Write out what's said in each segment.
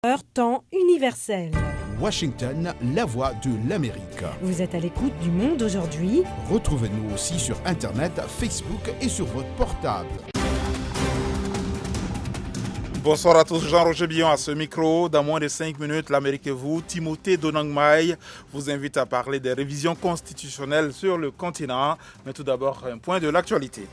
Temps universel. Washington, la voix de l'Amérique. Vous êtes à l'écoute du monde aujourd'hui. Retrouvez-nous aussi sur Internet, Facebook et sur votre portable. Bonsoir à tous, Jean-Roger Billon à ce micro. Dans moins de 5 minutes, l'Amérique et vous, Timothée Donangmaï vous invite à parler des révisions constitutionnelles sur le continent. Mais tout d'abord, un point de l'actualité.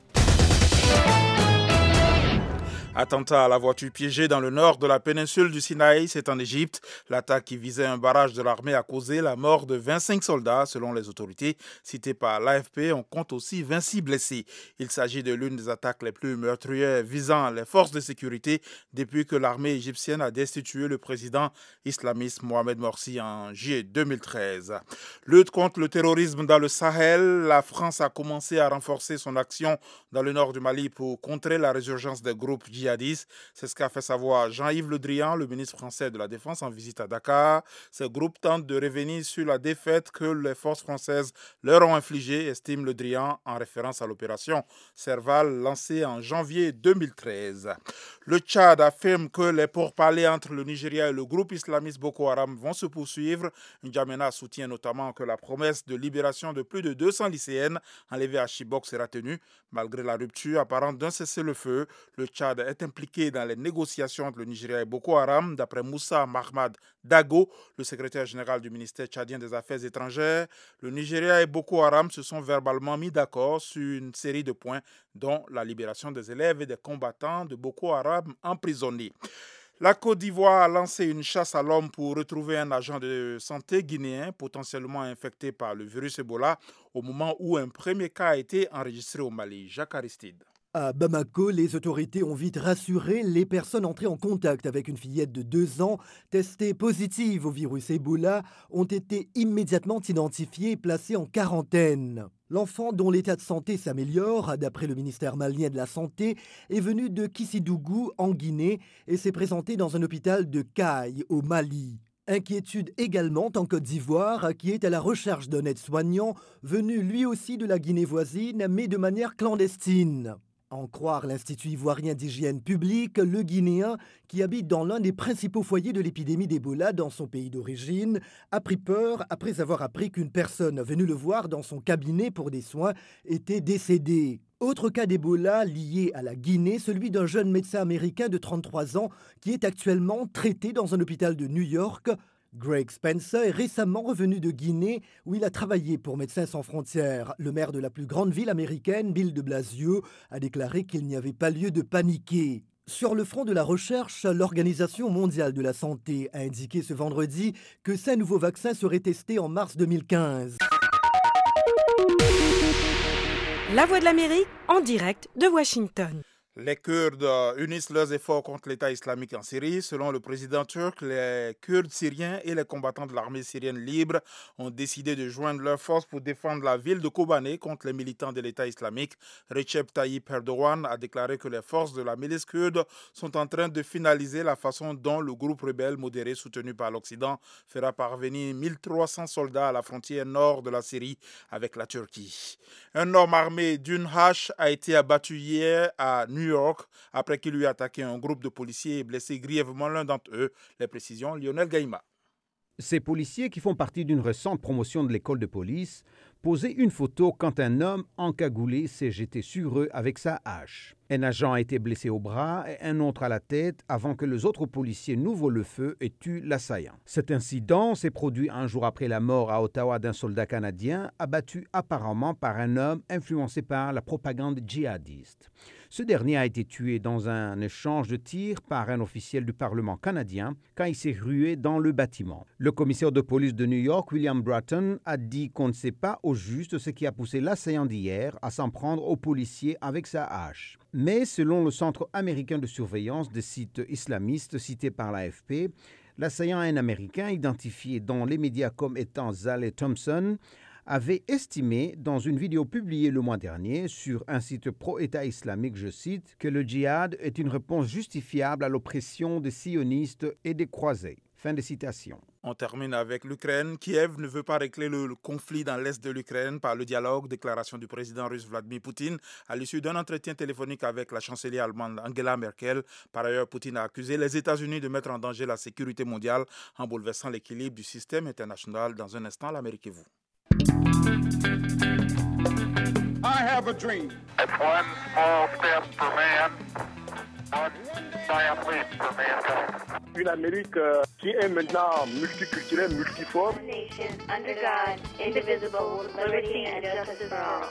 Attentat à la voiture piégée dans le nord de la péninsule du Sinaï, c'est en Égypte. L'attaque qui visait un barrage de l'armée a causé la mort de 25 soldats, selon les autorités citées par l'AFP. On compte aussi 26 blessés. Il s'agit de l'une des attaques les plus meurtrières visant les forces de sécurité depuis que l'armée égyptienne a destitué le président islamiste Mohamed Morsi en juillet 2013. Lutte contre le terrorisme dans le Sahel, la France a commencé à renforcer son action dans le nord du Mali pour contrer la résurgence des groupes djihadistes. C'est ce qu'a fait savoir Jean-Yves Le Drian, le ministre français de la Défense, en visite à Dakar. Ces groupes tentent de revenir sur la défaite que les forces françaises leur ont infligée, estime Le Drian, en référence à l'opération Serval lancée en janvier 2013. Le Tchad affirme que les pourparlers entre le Nigeria et le groupe islamiste Boko Haram vont se poursuivre. N'Djamena soutient notamment que la promesse de libération de plus de 200 lycéennes enlevées à Chibok sera tenue. Malgré la rupture apparente d'un cessez-le-feu, le Tchad est impliqué dans les négociations entre le Nigeria et Boko Haram, d'après Moussa Mahmad Dago, le secrétaire général du ministère tchadien des Affaires étrangères. Le Nigeria et Boko Haram se sont verbalement mis d'accord sur une série de points, dont la libération des élèves et des combattants de Boko Haram emprisonnés. La Côte d'Ivoire a lancé une chasse à l'homme pour retrouver un agent de santé guinéen potentiellement infecté par le virus Ebola au moment où un premier cas a été enregistré au Mali. Jacques Aristide. À Bamako, les autorités ont vite rassuré les personnes entrées en contact avec une fillette de 2 ans testée positive au virus Ebola ont été immédiatement identifiées et placées en quarantaine. L'enfant, dont l'état de santé s'améliore, d'après le ministère malien de la Santé, est venu de Kissidougou, en Guinée, et s'est présenté dans un hôpital de Caille, au Mali. Inquiétude également en Côte d'Ivoire, qui est à la recherche d'un aide-soignant venu lui aussi de la Guinée voisine, mais de manière clandestine. En croire l'Institut ivoirien d'hygiène publique, le Guinéen, qui habite dans l'un des principaux foyers de l'épidémie d'Ebola dans son pays d'origine, a pris peur après avoir appris qu'une personne venue le voir dans son cabinet pour des soins était décédée. Autre cas d'Ebola lié à la Guinée, celui d'un jeune médecin américain de 33 ans qui est actuellement traité dans un hôpital de New York. Greg Spencer est récemment revenu de Guinée où il a travaillé pour Médecins sans frontières. Le maire de la plus grande ville américaine, Bill de Blasio, a déclaré qu'il n'y avait pas lieu de paniquer. Sur le front de la recherche, l'Organisation mondiale de la santé a indiqué ce vendredi que 5 nouveaux vaccins seraient testés en mars 2015. La Voix de l'Amérique, en direct de Washington. Les Kurdes unissent leurs efforts contre l'État islamique en Syrie. Selon le président turc, les Kurdes syriens et les combattants de l'armée syrienne libre ont décidé de joindre leurs forces pour défendre la ville de Kobané contre les militants de l'État islamique. Recep Tayyip Erdogan a déclaré que les forces de la milice kurde sont en train de finaliser la façon dont le groupe rebelle modéré soutenu par l'Occident fera parvenir 1300 soldats à la frontière nord de la Syrie avec la Turquie. Un homme armé d'une hache a été abattu hier à New York après qu'il lui a attaqué un groupe de policiers et blessé grièvement l'un d'entre eux. Les précisions, Lionel Gaïma. Ces policiers, qui font partie d'une récente promotion de l'école de police, posaient une photo quand un homme encagoulé s'est jeté sur eux avec sa hache. Un agent a été blessé au bras et un autre à la tête avant que les autres policiers n'ouvrent le feu et tuent l'assaillant. Cet incident s'est produit un jour après la mort à Ottawa d'un soldat canadien abattu apparemment par un homme influencé par la propagande djihadiste. Ce dernier a été tué dans un échange de tirs par un officiel du Parlement canadien quand il s'est rué dans le bâtiment. Le commissaire de police de New York, William Bratton, a dit qu'on ne sait pas au juste ce qui a poussé l'assaillant d'hier à s'en prendre aux policiers avec sa hache. Mais selon le Centre américain de surveillance des sites islamistes cité par l'AFP, l'assaillant, un Américain identifié dans les médias comme étant Zaleh Thompson, avait estimé dans une vidéo publiée le mois dernier sur un site pro-État islamique, je cite, que le djihad est une réponse justifiable à l'oppression des sionistes et des croisés. Fin de citation. On termine avec l'Ukraine. Kiev ne veut pas régler le conflit dans l'est de l'Ukraine par le dialogue. Déclaration du président russe Vladimir Poutine à l'issue d'un entretien téléphonique avec la chancelière allemande Angela Merkel. Par ailleurs, Poutine a accusé les États-Unis de mettre en danger la sécurité mondiale en bouleversant l'équilibre du système international. Dans un instant, l'Amérique et vous. I have a dream. It's one small step for man, one giant leap for mankind. Une Amérique qui est maintenant multiculturelle, multiforme. Nation under God, indivisible, with liberty and justice for all.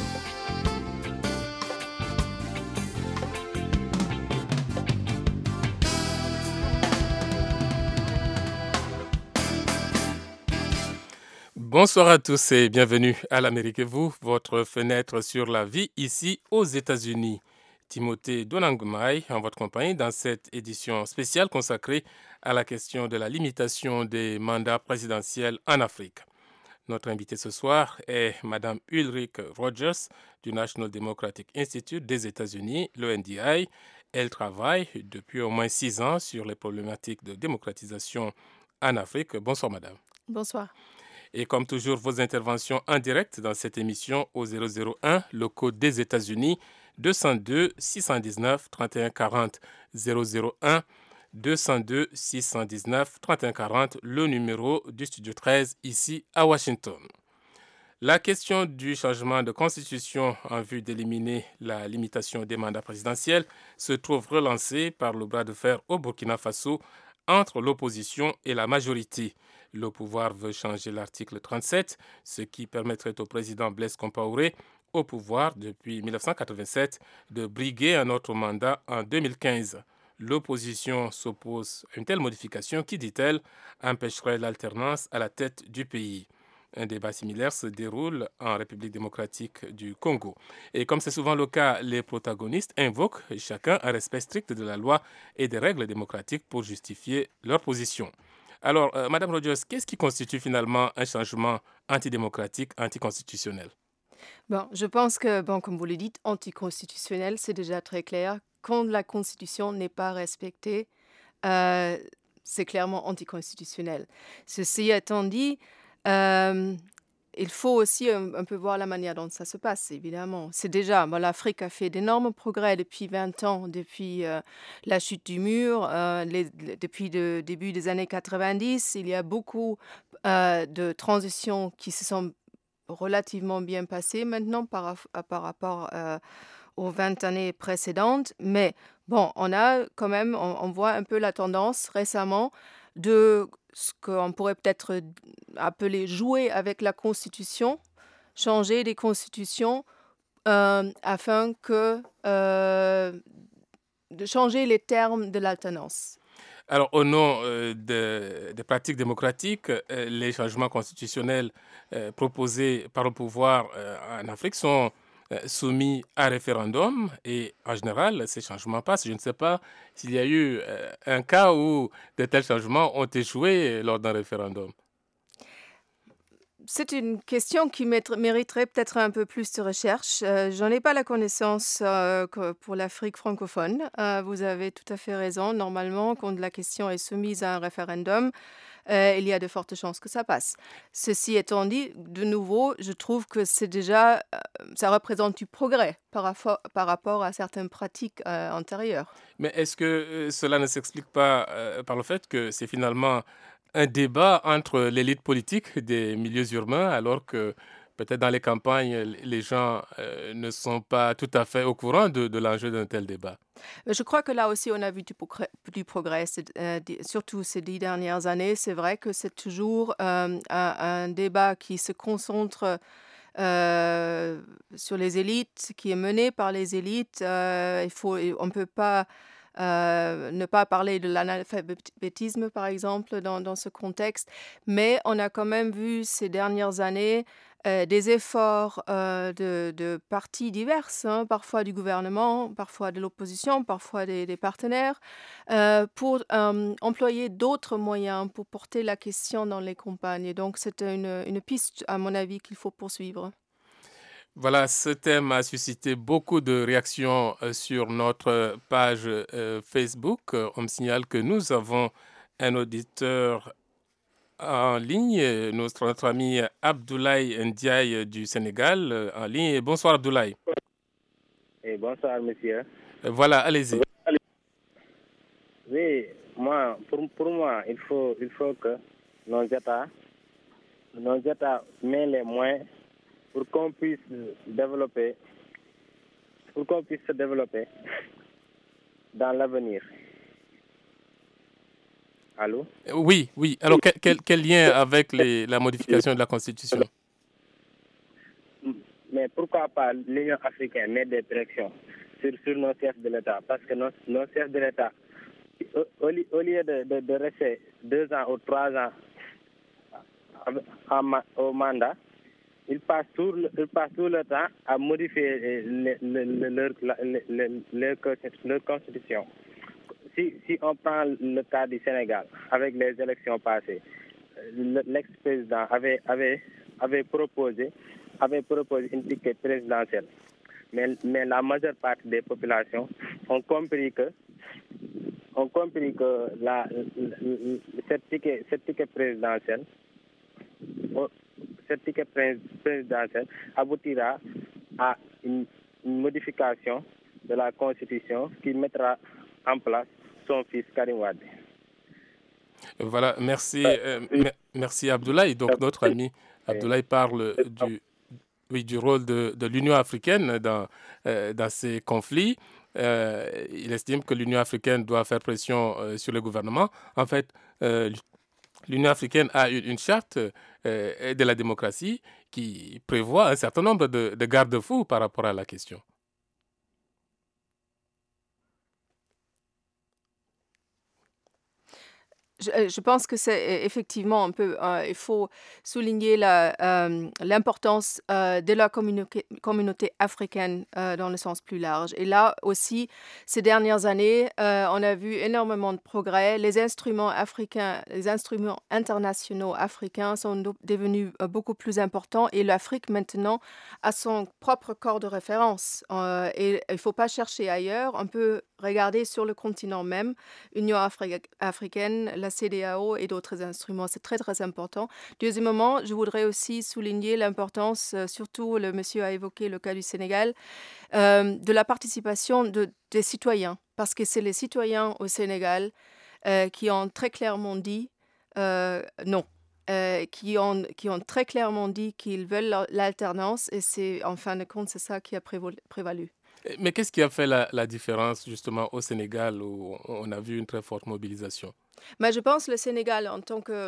Bonsoir à tous et bienvenue à l'Amérique et vous, votre fenêtre sur la vie ici aux États-Unis. Timothée Donangumai en votre compagnie dans cette édition spéciale consacrée à la question de la limitation des mandats présidentiels en Afrique. Notre invitée ce soir est Mme Ulrike Rogers du National Democratic Institute des États-Unis, le NDI. Elle travaille depuis au moins 6 ans sur les problématiques de démocratisation en Afrique. Bonsoir madame. Bonsoir. Et comme toujours, vos interventions en direct dans cette émission au 001, le code des États-Unis, 202 619 31 40 001 202 619 31 40, le numéro du studio 13 ici à Washington. La question du changement de constitution en vue d'éliminer la limitation des mandats présidentiels se trouve relancée par le bras de fer au Burkina Faso entre l'opposition et la majorité. Le pouvoir veut changer l'article 37, ce qui permettrait au président Blaise Compaoré, au pouvoir depuis 1987, de briguer un autre mandat en 2015. L'opposition s'oppose à une telle modification qui, dit-elle, empêcherait l'alternance à la tête du pays. Un débat similaire se déroule en République démocratique du Congo. Et comme c'est souvent le cas, les protagonistes invoquent chacun un respect strict de la loi et des règles démocratiques pour justifier leur position. Alors, Madame Rogers, qu'est-ce qui constitue finalement un changement antidémocratique, anticonstitutionnel? Bon, je pense que, comme vous le dites, anticonstitutionnel, c'est déjà très clair. Quand la Constitution n'est pas respectée, c'est clairement anticonstitutionnel. Ceci étant dit, il faut aussi un peu voir la manière dont ça se passe, évidemment. C'est déjà, l'Afrique a fait d'énormes progrès depuis 20 ans, depuis la chute du mur, depuis le début des années 90. Il y a beaucoup de transitions qui se sont relativement bien passées maintenant par rapport aux 20 années précédentes. Mais on a quand même, on voit un peu la tendance récemment de ce qu'on pourrait peut-être appeler jouer avec la Constitution, changer des constitutions afin de changer les termes de l'alternance. Alors, au nom des pratiques démocratiques, les changements constitutionnels proposés par le pouvoir en Afrique sont soumis à référendum et en général, ces changements passent. Je ne sais pas s'il y a eu un cas où de tels changements ont échoué lors d'un référendum. C'est une question qui mériterait peut-être un peu plus de recherche. J'en ai pas la connaissance pour l'Afrique francophone. Vous avez tout à fait raison. Normalement, quand la question est soumise à un référendum, il y a de fortes chances que ça passe. Ceci étant dit, de nouveau, je trouve que c'est déjà, ça représente du progrès par rapport à certaines pratiques antérieures. Mais est-ce que cela ne s'explique pas par le fait que c'est finalement un débat entre l'élite politique des milieux urbains, alors que peut-être dans les campagnes, les gens ne sont pas tout à fait au courant de l'enjeu d'un tel débat? Je crois que là aussi, on a vu du progrès, surtout ces 10 dernières années. C'est vrai que c'est toujours un débat qui se concentre sur les élites, qui est mené par les élites. On ne peut pas ne pas parler de l'analphabétisme, par exemple, dans ce contexte. Mais on a quand même vu ces dernières années des efforts de partis diverses, parfois du gouvernement, parfois de l'opposition, parfois des partenaires, pour employer d'autres moyens pour porter la question dans les campagnes. Et donc, c'est une piste, à mon avis, qu'il faut poursuivre. Voilà, ce thème a suscité beaucoup de réactions sur notre page Facebook. On me signale que nous avons un auditeur en ligne, notre ami Abdoulaye Ndiaye du Sénégal en ligne. Bonsoir Abdoulaye. Et bonsoir monsieur. Voilà, allez-y. Oui, pour moi, il faut que nos États mettent les moyens pour qu'on puisse se développer dans l'avenir. Allô? Oui. Alors, quel lien avec la modification de la Constitution? Mais pourquoi pas l'Union africaine met des pressions sur nos chefs de l'État? Parce que nos chefs de l'État, au lieu de rester 2 ans ou 3 ans au mandat, ils passent tout le temps à modifier leur constitution. Si on prend le cas du Sénégal, avec les élections passées, l'ex-président avait proposé une ticket présidentielle. Mais la majeure partie des populations ont compris que cette ticket présidentielle aboutira à une modification de la Constitution qui mettra en place son fils Karim Wade. Voilà, merci Abdoulaye. Donc notre ami Abdoulaye parle du rôle de l'Union africaine dans ces conflits. Il estime que l'Union africaine doit faire pression sur le gouvernement. En fait, l'Union africaine a une charte de la démocratie qui prévoit un certain nombre de garde-fous par rapport à la question. Je pense que c'est effectivement un peu, il faut souligner l'importance de la communauté africaine dans le sens plus large. Et là aussi, ces dernières années, on a vu énormément de progrès. Les instruments africains, les instruments internationaux africains sont devenus beaucoup plus importants et l'Afrique maintenant a son propre corps de référence. Et il ne faut pas chercher ailleurs. On peut regarder sur le continent même, Union africaine, la CEDEAO et d'autres instruments. C'est très, très important. Deuxièmement, je voudrais aussi souligner l'importance, surtout le monsieur a évoqué le cas du Sénégal, de la participation des citoyens. Parce que c'est les citoyens au Sénégal qui ont très clairement dit non. Qui ont très clairement dit qu'ils veulent l'alternance et c'est, en fin de compte, c'est ça qui a prévalu. Mais qu'est-ce qui a fait la différence justement au Sénégal où on a vu une très forte mobilisation? Mais je pense que le Sénégal, en tant que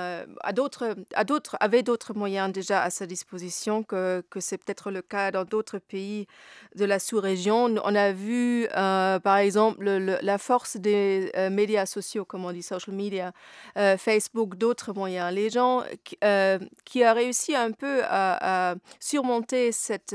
avait d'autres moyens déjà à sa disposition que c'est peut-être le cas dans d'autres pays de la sous-région. On a vu, par exemple, la force des médias sociaux, comme on dit, social media, Facebook, d'autres moyens. Les gens qui ont réussi un peu à surmonter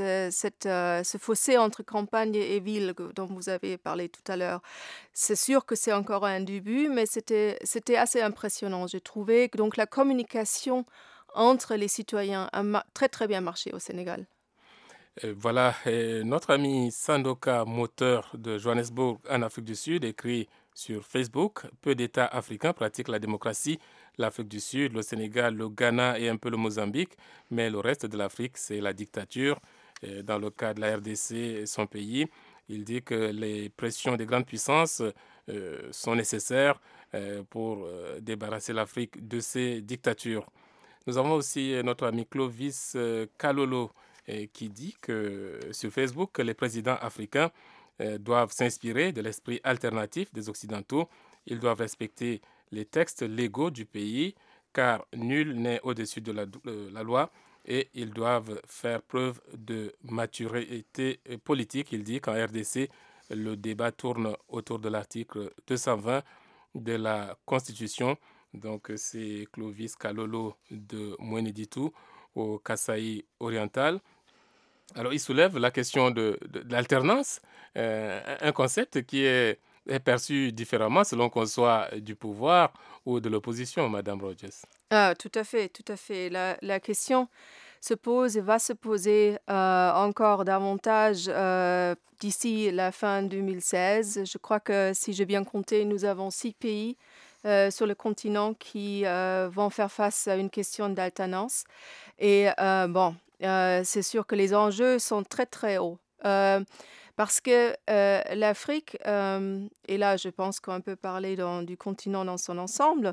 ce fossé entre campagne et ville dont vous avez parlé tout à l'heure. C'est sûr que c'est encore un début, mais c'était assez impressionnant. J'ai trouvé que donc la communication entre les citoyens a très très bien marché au Sénégal. Voilà, notre ami Sandoka Moteur de Johannesburg en Afrique du Sud écrit sur Facebook: peu d'États africains pratiquent la démocratie. L'Afrique du Sud, le Sénégal, le Ghana et un peu le Mozambique, mais le reste de l'Afrique, c'est la dictature. Dans le cas de la RDC, son pays, il dit que les pressions des grandes puissances sont nécessaires pour débarrasser l'Afrique de ces dictatures. Nous avons aussi notre ami Clovis Kalolo qui dit que sur Facebook que les présidents africains doivent s'inspirer de l'esprit alternatif des Occidentaux. Ils doivent respecter les textes légaux du pays car nul n'est au-dessus de la loi. Et ils doivent faire preuve de maturité politique. Il dit qu'en RDC, le débat tourne autour de l'article 220 de la Constitution. Donc, c'est Clovis Kalolo de Mweneditu au Kasaï oriental. Alors, il soulève la question de l'alternance, un concept qui est perçu différemment selon qu'on soit du pouvoir ou de l'opposition, Madame Rogers. Ah, tout à fait, tout à fait. La question se pose et va se poser encore davantage d'ici la fin 2016. Je crois que si j'ai bien compté, nous avons 6 pays sur le continent qui vont faire face à une question d'alternance. Et c'est sûr que les enjeux sont très, très hauts. Parce que l'Afrique, et là je pense qu'on peut parler du continent dans son ensemble,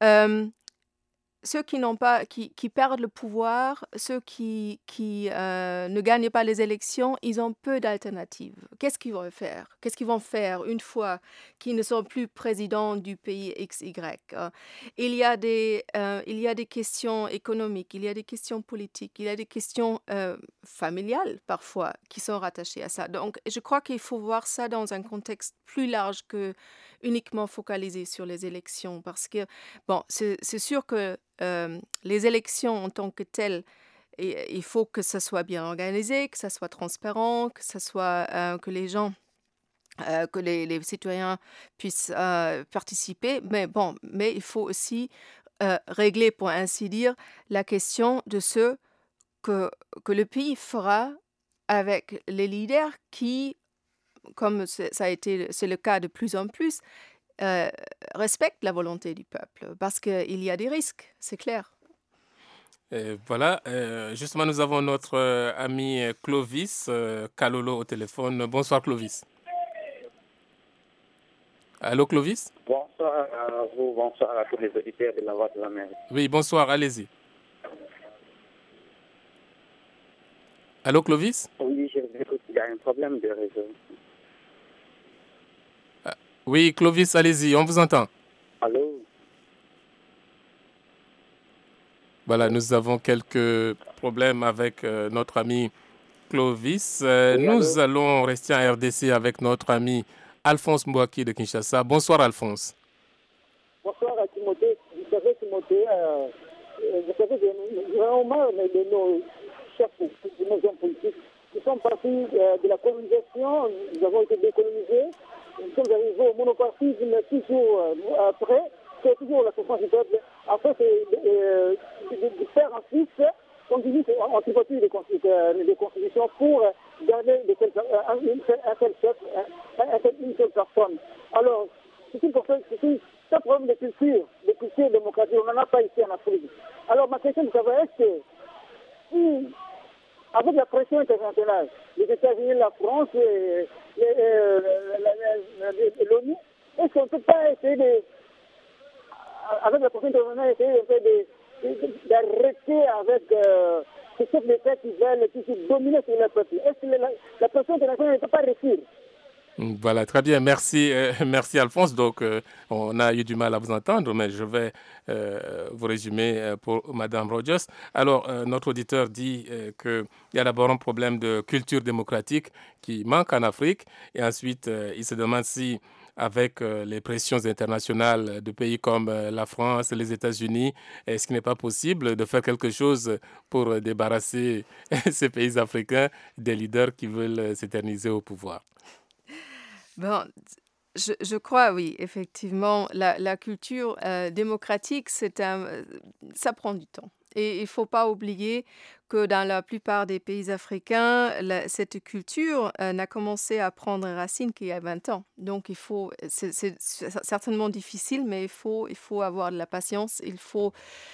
ceux qui perdent le pouvoir, ceux qui ne gagnent pas les élections, ils ont peu d'alternatives. Qu'est-ce qu'ils vont faire? Qu'est-ce qu'ils vont faire une fois qu'ils ne sont plus présidents du pays XY? Il y a des questions économiques, il y a des questions politiques, il y a des questions familiales parfois qui sont rattachées à ça. Donc, je crois qu'il faut voir ça dans un contexte plus large que uniquement focalisé sur les élections, parce que, c'est sûr que les élections en tant que telles, il faut que ça soit bien organisé, que ça soit transparent, que ça soit que les gens, que les citoyens puissent participer. Mais il faut aussi régler, pour ainsi dire, la question de ce que le pays fera avec les leaders qui, comme c'est le cas de plus en plus, respectent la volonté du peuple, parce qu'il y a des risques, c'est clair. Voilà, justement, nous avons notre ami Clovis Kalolo au téléphone. Bonsoir, Clovis. Allô, Clovis? Bonsoir à vous, bonsoir à tous les auditeurs de la Voix de l'Amérique. Oui, bonsoir, allez-y. Allô, Clovis? Oui, je vous écoute, il y a un problème de réseau. Oui, Clovis, allez-y, on vous entend. Allô? Voilà, nous avons quelques problèmes avec notre ami Clovis. Nous allons rester en RDC avec notre ami Alphonse Mbouaki de Kinshasa. Bonsoir, Alphonse. Bonsoir à Timothée. Vous savez, Timothée, nous avons marre de nos chefs, de nos hommes politiques qui sont partis de la colonisation. Nous avons été décolonisés. Nous sommes arrivés au monopartisme toujours après. C'est toujours la souffrance du peuple. Après, c'est de faire en Suisse, on dit antipathie des constitutions pour garder un seul chef, une seule personne. Alors, c'est un problème de culture démocratique. On n'en a pas ici en Afrique. Alors, ma question, vous savez, est-ce que si, avec la pression internationale, les États-Unis, la France, l'ONU, est-ce qu'on ne peut pas essayer avec la pression internationale, d'arrêter avec ces chefs d'État qui veulent dominer sur le peuple? Est-ce que la pression internationale ne peut pas réussir? Voilà, très bien. Merci, merci Alphonse. Donc, on a eu du mal à vous entendre, mais je vais vous résumer pour Madame Rogers. Alors, notre auditeur dit qu'il y a d'abord un problème de culture démocratique qui manque en Afrique. Et ensuite, il se demande si, avec les pressions internationales de pays comme la France, les États-Unis, est-ce qu'il n'est pas possible de faire quelque chose pour débarrasser ces pays africains des leaders qui veulent s'éterniser au pouvoir? Bon, je crois, oui, effectivement, la culture démocratique, ça prend du temps. Et il ne faut pas oublier que dans la plupart des pays africains, cette culture n'a commencé à prendre racine qu'il y a 20 ans. Donc, c'est certainement difficile, mais il faut avoir de la patience. Il faut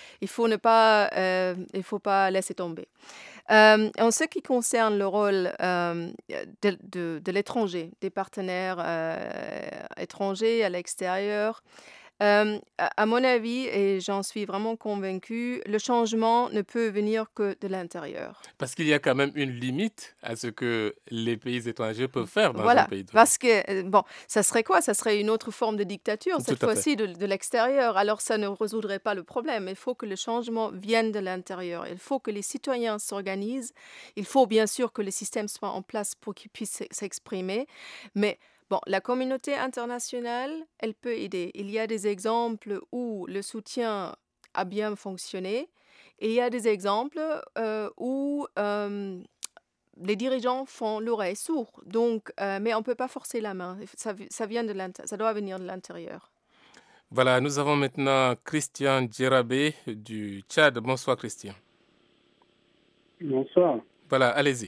pas laisser tomber. En ce qui concerne le rôle de l'étranger, des partenaires étrangers à l'extérieur, à mon avis, et j'en suis vraiment convaincue, le changement ne peut venir que de l'intérieur. Parce qu'il y a quand même une limite à ce que les pays étrangers peuvent faire dans un pays donné. Parce que, ça serait quoi? Ça serait une autre forme de dictature, cette fois-ci de l'extérieur. Alors, ça ne résoudrait pas le problème. Il faut que le changement vienne de l'intérieur. Il faut que les citoyens s'organisent. Il faut bien sûr que le système soit en place pour qu'ils puissent s'exprimer. Mais la communauté internationale, elle peut aider. Il y a des exemples où le soutien a bien fonctionné. Et il y a des exemples où les dirigeants font l'oreille sourde. Donc, mais on ne peut pas forcer la main. Ça doit venir de l'intérieur. Voilà, nous avons maintenant Christian Djerabé du Tchad. Bonsoir, Christian. Bonsoir. Voilà, allez-y.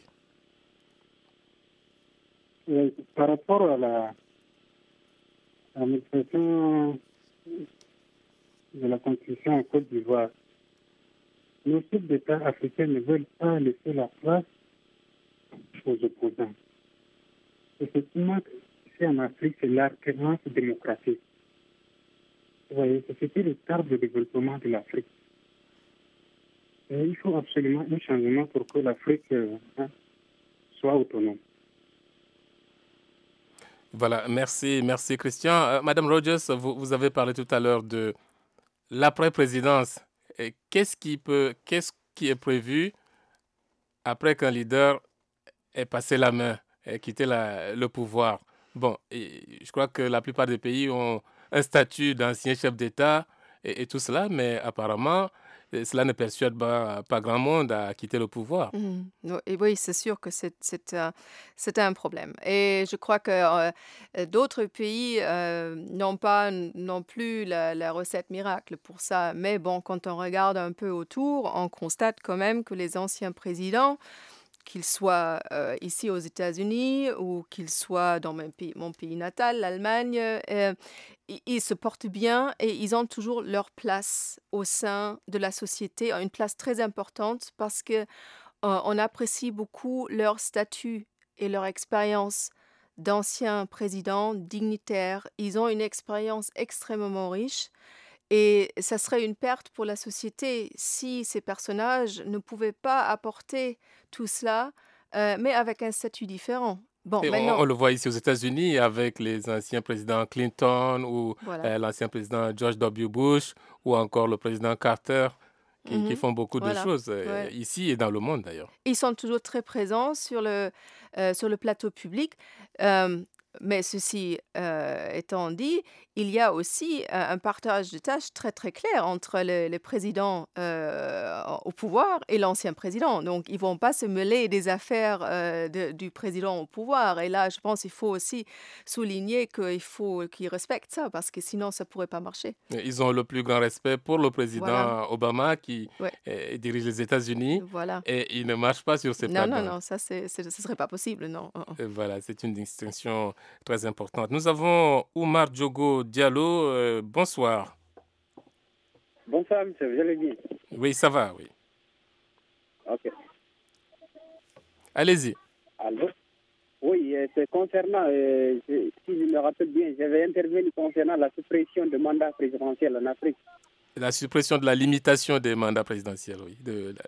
Par rapport à l'administration de la Constitution en Côte d'Ivoire. Nos chefs d'État africains ne veulent pas laisser la place aux opposants. Et ce qui manque ici en Afrique, c'est l'alternance démocratique. Vous voyez, c'est ce qui retarde le développement de l'Afrique. Et il faut absolument un changement pour que l'Afrique soit autonome. Voilà, merci Christian. Madame Rogers, vous avez parlé tout à l'heure de l'après-présidence. Et qu'est-ce qui est prévu après qu'un leader ait passé la main, ait quitté le pouvoir? Bon, je crois que la plupart des pays ont un statut d'ancien chef d'État et tout cela, mais apparemment, cela ne persuade pas grand monde à quitter le pouvoir. Et oui, c'est sûr que c'est un problème. Et je crois que d'autres pays n'ont pas non plus la recette miracle pour ça. Mais bon, quand on regarde un peu autour, on constate quand même que les anciens présidents, qu'ils soient ici aux États-Unis ou qu'ils soient dans mon pays natal, l'Allemagne, ils se portent bien et ils ont toujours leur place au sein de la société, une place très importante parce qu'on apprécie beaucoup leur statut et leur expérience d'anciens présidents dignitaires. Ils ont une expérience extrêmement riche. Et ça serait une perte pour la société si ces personnages ne pouvaient pas apporter tout cela, mais avec un statut différent. Bon, et maintenant, on le voit ici aux États-Unis avec les anciens présidents Clinton ou voilà. L'ancien président George W. Bush ou encore le président Carter qui font beaucoup de choses ici et dans le monde d'ailleurs. Ils sont toujours très présents sur le plateau public. Mais ceci étant dit, il y a aussi un partage de tâches très très clair entre les présidents au pouvoir et l'ancien président. Donc, ils ne vont pas se mêler des affaires du président au pouvoir. Et là, je pense qu'il faut aussi souligner qu'il faut qu'ils respectent ça, parce que sinon, ça ne pourrait pas marcher. Ils ont le plus grand respect pour le président Obama qui dirige les États-Unis. Voilà. Et il ne marche pas sur ses pas. Non, ça, ce ne serait pas possible, non. Et voilà, c'est une distinction très importante. Nous avons Oumar Diogo Diallo. Bonsoir. Bonsoir, monsieur. Vous allez bien? Oui, ça va, oui. Ok. Allez-y. Allô? Oui, c'est concernant, si je me rappelle bien, j'avais intervenu concernant la suppression du mandat présidentiel en Afrique. La suppression de la limitation des mandats présidentiels, oui.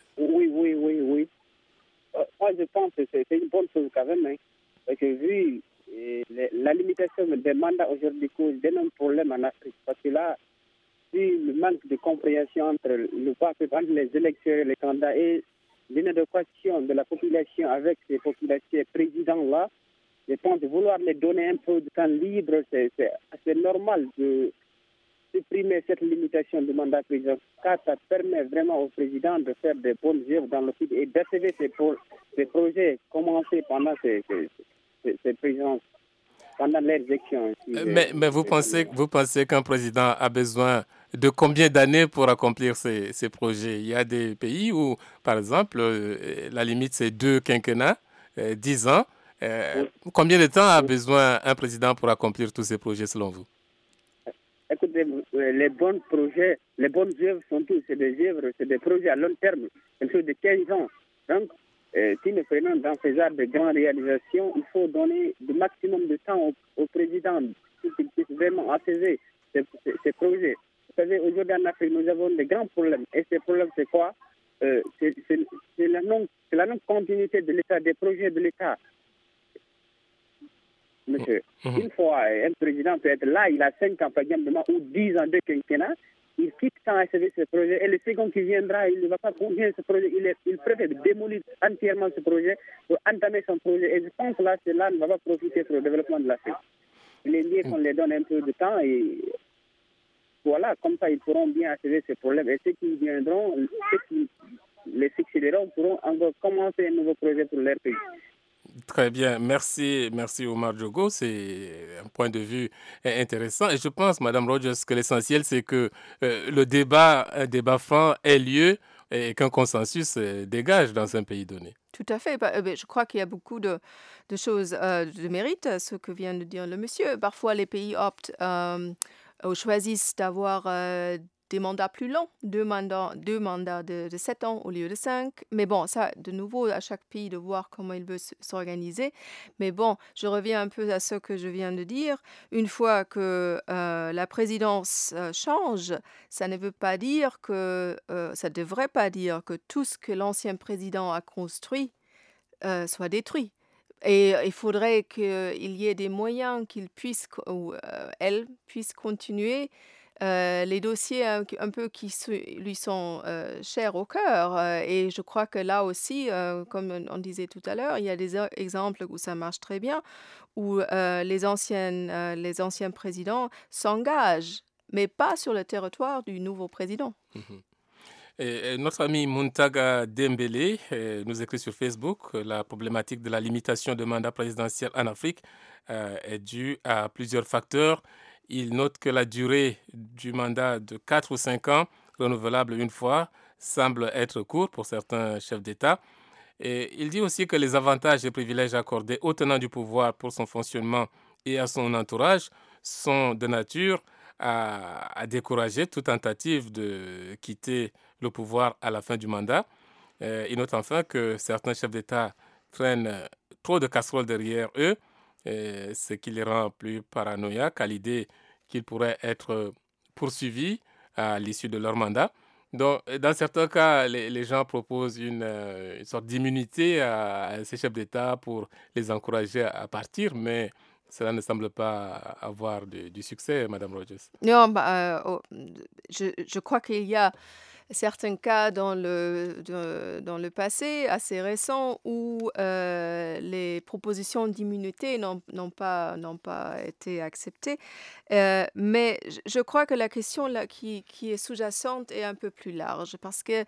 Oui. Moi, je pense que c'est une bonne chose quand même, hein, parce que vu la limitation des mandats aujourd'hui cause d'énormes problèmes en Afrique, parce que là, le manque de compréhension entre les électeurs et les candidats et l'inadéquation de la population avec ces populations présidents-là, je pense de vouloir les donner un peu de temps libre, c'est assez normal de supprimer cette limitation du mandat présidentiel, car ça permet vraiment au président de faire des bonnes œuvres dans le sud et d'achever ces projets commencés pendant ces présidences, pendant leurs élections. Mais vous pensez qu'un président a besoin de combien d'années pour accomplir ces projets? Il y a des pays où, par exemple, la limite c'est 2 quinquennats, 10 ans. Combien de temps a besoin un président pour accomplir tous ces projets selon vous? Écoutez, les bons projets, les bonnes œuvres sont tous, c'est des projets à long terme, quelque chose de 15 ans. Donc, si nous prenons dans ce genre de grandes réalisations, il faut donner le maximum de temps au président pour qu'il puisse vraiment achever ces projets. Vous savez, aujourd'hui en Afrique, nous avons des grands problèmes. Et ces problèmes, c'est quoi? C'est la non-continuité de l'État, des projets de l'État. Monsieur, une fois un président peut être là, il a 5 ans par exemple, ou 10 ans de quinquennat, il quitte sans achever ce projet, et le second qui viendra, il ne va pas continuer ce projet, il préfère démolir entièrement ce projet pour entamer son projet. Et je pense que là, cela ne va pas profiter pour le développement de l'Afrique. Il est lié qu'on les donne un peu de temps, et voilà, comme ça, ils pourront bien achever ces problèmes. Et ceux qui viendront, ceux qui les succéderont, pourront encore commencer un nouveau projet pour leur pays. Très bien, merci Oumar Diogo, c'est un point de vue intéressant et je pense, Madame Rogers, que l'essentiel c'est que un débat franc ait lieu et qu'un consensus dégage dans un pays donné. Tout à fait, je crois qu'il y a beaucoup de choses de mérite, ce que vient de dire le monsieur. Parfois les pays optent ou choisissent d'avoir des mandats plus longs, deux mandats de 7 ans au lieu de 5. Mais bon, ça, de nouveau, à chaque pays de voir comment il veut s'organiser. Mais bon, je reviens un peu à ce que je viens de dire. Une fois que la présidence change, ça ne veut pas dire ça devrait pas dire que tout ce que l'ancien président a construit soit détruit. Et il faudrait qu'il y ait des moyens qu'il puisse, ou elle puisse continuer les dossiers un peu qui lui sont chers au cœur. Et je crois que là aussi, comme on disait tout à l'heure, il y a des exemples où ça marche très bien, où les anciens présidents s'engagent, mais pas sur le territoire du nouveau président. Et notre ami Muntaga Dembélé nous écrit sur Facebook la problématique de la limitation de mandat présidentiel en Afrique est due à plusieurs facteurs. Il note que la durée du mandat de 4 ou 5 ans, renouvelable une fois, semble être court pour certains chefs d'État. Et il dit aussi que les avantages et privilèges accordés au tenant du pouvoir pour son fonctionnement et à son entourage sont de nature à décourager toute tentative de quitter le pouvoir à la fin du mandat. Il note enfin que certains chefs d'État traînent trop de casseroles derrière eux, ce qui les rend plus paranoïaques à l'idée qu'ils pourraient être poursuivis à l'issue de leur mandat. Donc, dans certains cas, les gens proposent une sorte d'immunité à ces chefs d'État pour les encourager à partir, mais cela ne semble pas avoir du succès, Madame Rogers. Non, je crois qu'il y a certains cas dans le passé assez récent où les propositions d'immunité n'ont pas été acceptées. Mais je crois que la question là, qui est sous-jacente est un peu plus large parce que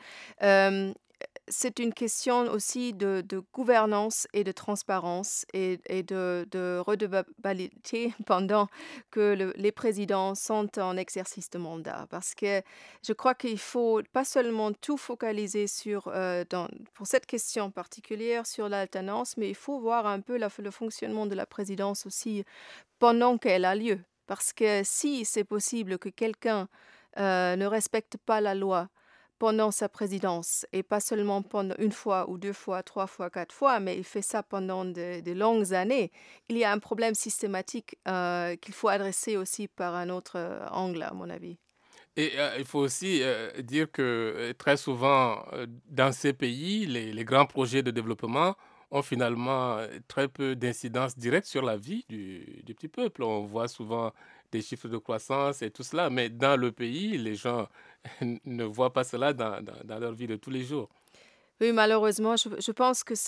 c'est une question aussi de gouvernance et de transparence et de redevabilité pendant que les présidents sont en exercice de mandat. Parce que je crois qu'il ne faut pas seulement tout focaliser pour cette question particulière sur l'alternance, mais il faut voir un peu le fonctionnement de la présidence aussi pendant qu'elle a lieu. Parce que si c'est possible que quelqu'un ne respecte pas la loi pendant sa présidence, et pas seulement pendant 1 fois ou 2 fois, 3 fois, 4 fois, mais il fait ça pendant de longues années, il y a un problème systématique qu'il faut adresser aussi par un autre angle, à mon avis. Et il faut aussi dire que très souvent, dans ces pays, les grands projets de développement ont finalement très peu d'incidence directe sur la vie du petit peuple. On voit souvent des chiffres de croissance et tout cela, mais dans le pays, les gens ne voient pas cela dans leur vie de tous les jours. Oui, malheureusement, je pense que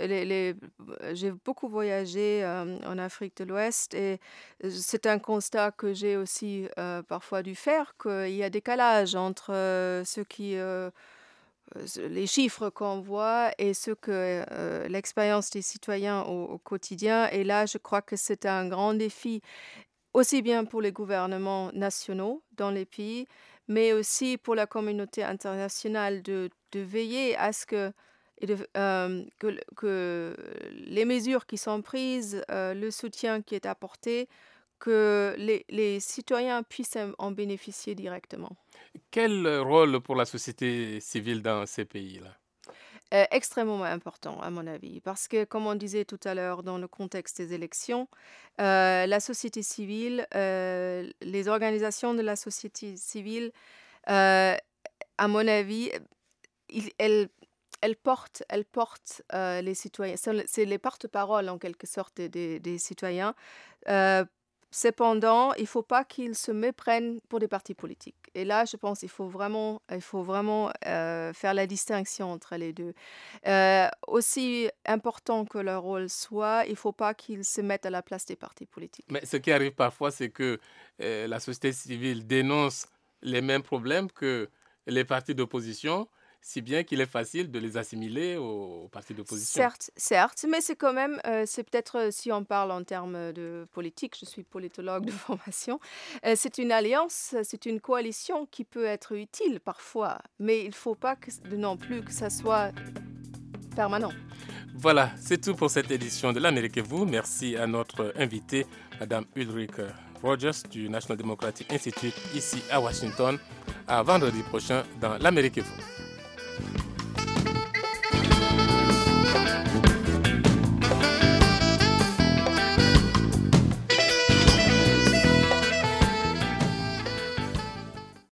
j'ai beaucoup voyagé en Afrique de l'Ouest et c'est un constat que j'ai aussi parfois dû faire, qu'il y a décalage entre les chiffres qu'on voit et l'expérience des citoyens au quotidien. Et là, je crois que c'est un grand défi, aussi bien pour les gouvernements nationaux dans les pays, mais aussi pour la communauté internationale de veiller à ce que les mesures qui sont prises, le soutien qui est apporté, que les citoyens puissent en bénéficier directement. Quel rôle pour la société civile dans ces pays-là? Extrêmement important, à mon avis, parce que, comme on disait tout à l'heure, dans le contexte des élections, la société civile, les organisations de la société civile, à mon avis, elles portent les citoyens. C'est les porte-paroles, en quelque sorte, des citoyens. Cependant, il ne faut pas qu'ils se méprennent pour des partis politiques. Et là, je pense qu'il faut vraiment faire la distinction entre les deux. Aussi important que leur rôle soit, il ne faut pas qu'ils se mettent à la place des partis politiques. Mais ce qui arrive parfois, c'est que la société civile dénonce les mêmes problèmes que les partis d'opposition, si bien qu'il est facile de les assimiler aux partis d'opposition. Certes, mais c'est quand même, c'est peut-être, si on parle en termes de politique, je suis politologue de formation, c'est une alliance, c'est une coalition qui peut être utile parfois, mais il ne faut pas non plus que ça soit permanent. Voilà, c'est tout pour cette édition de l'Amérique et vous. Merci à notre invitée, Madame Ulrike Rogers du National Democratic Institute ici à Washington, à vendredi prochain dans l'Amérique et vous.